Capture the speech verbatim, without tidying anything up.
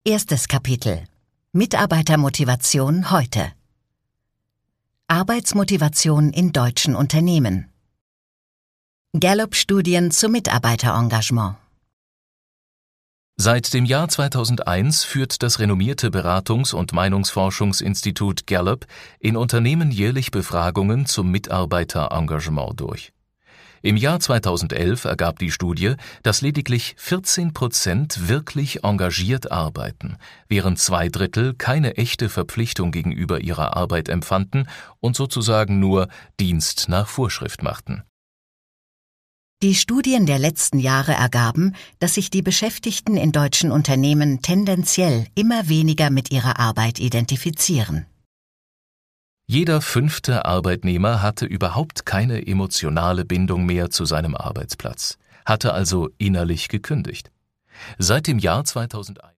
Erstes Kapitel: Mitarbeitermotivation heute. Arbeitsmotivation in deutschen Unternehmen. Gallup-Studien zum Mitarbeiterengagement. Seit dem Jahr zweitausendeins führt das renommierte Beratungs- und Meinungsforschungsinstitut Gallup in Unternehmen jährlich Befragungen zum Mitarbeiterengagement durch. Im Jahr zweitausendelf ergab die Studie, dass lediglich vierzehn Prozent wirklich engagiert arbeiten, während zwei Drittel keine echte Verpflichtung gegenüber ihrer Arbeit empfanden und sozusagen nur Dienst nach Vorschrift machten. Die Studien der letzten Jahre ergaben, dass sich die Beschäftigten in deutschen Unternehmen tendenziell immer weniger mit ihrer Arbeit identifizieren. Jeder fünfte Arbeitnehmer hatte überhaupt keine emotionale Bindung mehr zu seinem Arbeitsplatz, hatte also innerlich gekündigt. Seit dem Jahr zweitausendeins